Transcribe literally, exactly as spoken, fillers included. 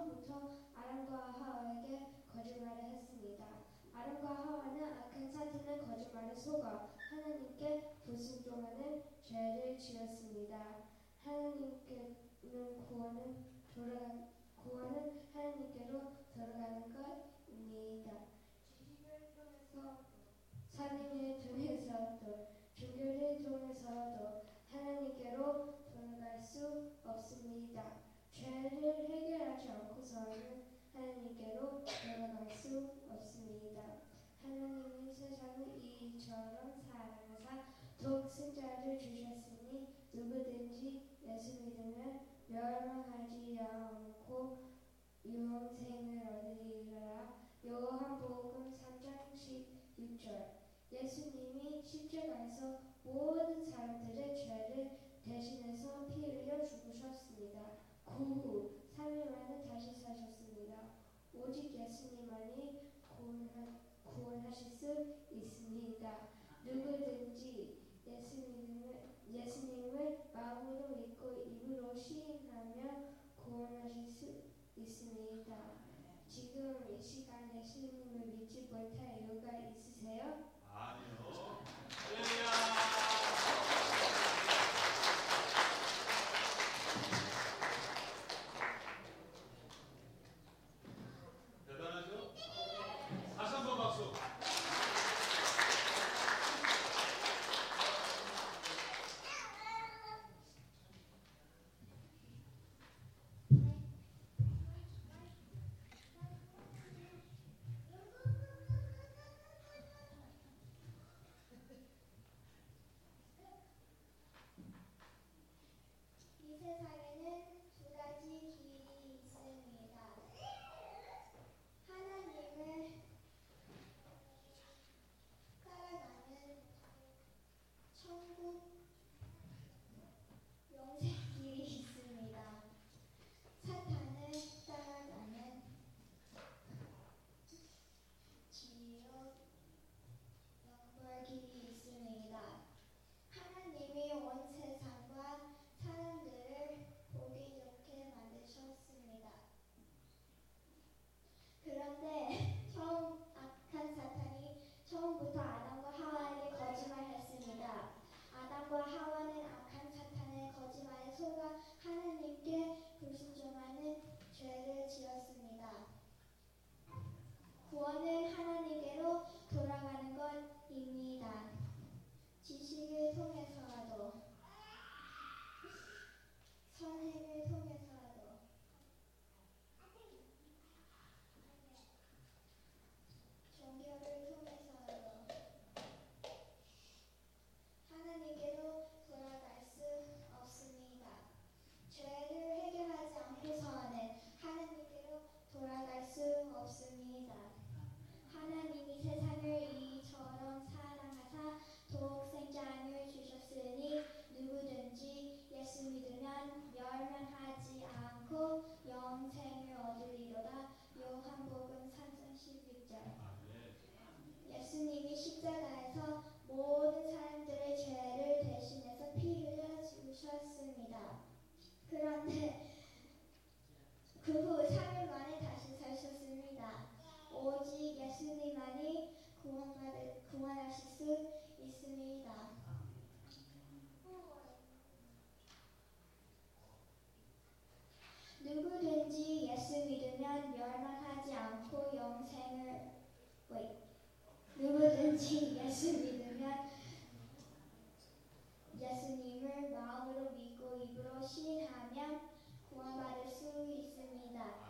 처음부터 아담과 하와에게 거짓말을 했습니다. 아담과 하와는 악한 사탄의 거짓말에 속아 하나님께 불순종하는 죄를 지었습니다. 하나님께는 구원은 돌아가, 구원은 하나님께로 돌아가는 것입니다. 지식을 통해서 살림을 통해서도 종교를 통해서도 하나님께로 돌아갈 수 없습니다. 죄를 해결하지 않고서는 하나님께로 돌아갈 수 없습니다. 하나님은 세상을 이처럼 사랑하사 독생자를 주셨으니 누구든지 예수 믿으면 멸망하지 않고 영생을 얻으리라. 요한복음 삼 장 십육 절. 예수님이 십자가에서 모든 사람들의 죄를 대신해서 피 흘려 죽으셨습니다. 그 후 삼 일 만에 다시 사셨습니다. 오직 예수님만이 구원하, 구원하실 수 있습니다. 누구든지 예수님을, 예수님을 마음으로 믿고 입으로 시인하면 구원하실 수 있습니다. 지금 이 시간 예수님을 믿지 못할 이유가 있으세요? 아니요. 대단하죠? 다시 한번 박수. 이 세상에는 두 가지 길이 있습니다. 하나님을 따라가는 천국 영생 길이 있습니다. 사탄을 따라가는 지옥 영벌 길이 있습니다. 하나님이 온 세상과 사람들을 보기 좋게 만드셨습니다. 그런데 처음 악한 사탄이 처음부터 아담과 하와에게 거짓말했습니다. 아담과 하와는 악한 사탄의 거짓말에 속아 하나님께 불순종하는 죄를 지었습니다. 구원은 하나님께로 돌아가는 것입니다. 지식을 통해서라도 선행을 통해서라도 종교를 통해서라도 하나님께로 돌아갈 수 없습니다. 죄를 해결하지 않고서는 하나님께로 돌아갈 수 없습니다. 하나님이 세상을 이처럼 사랑하사 독생자를 주셨으니 누구든지 예수 믿으면 멸망하지 않고 영생을 얻으리로다. 요한복음 삼 장 십육 절. 예수님이 십자가에서 모든 사람들의 죄를 대신해서 피 흘려 주셨습니다. 그런데 그 후 삼 일 만에 다시 사셨습니다. 오직 예수님만이 구원받을, 구원하실 수 있습니다. 누구든지 예수 믿으면 멸망하지 않고 영생을 wait. 누구든지 예수 믿으면 예수님을 마음으로 믿고 입으로 시인하면 구원받을 수 있습니다.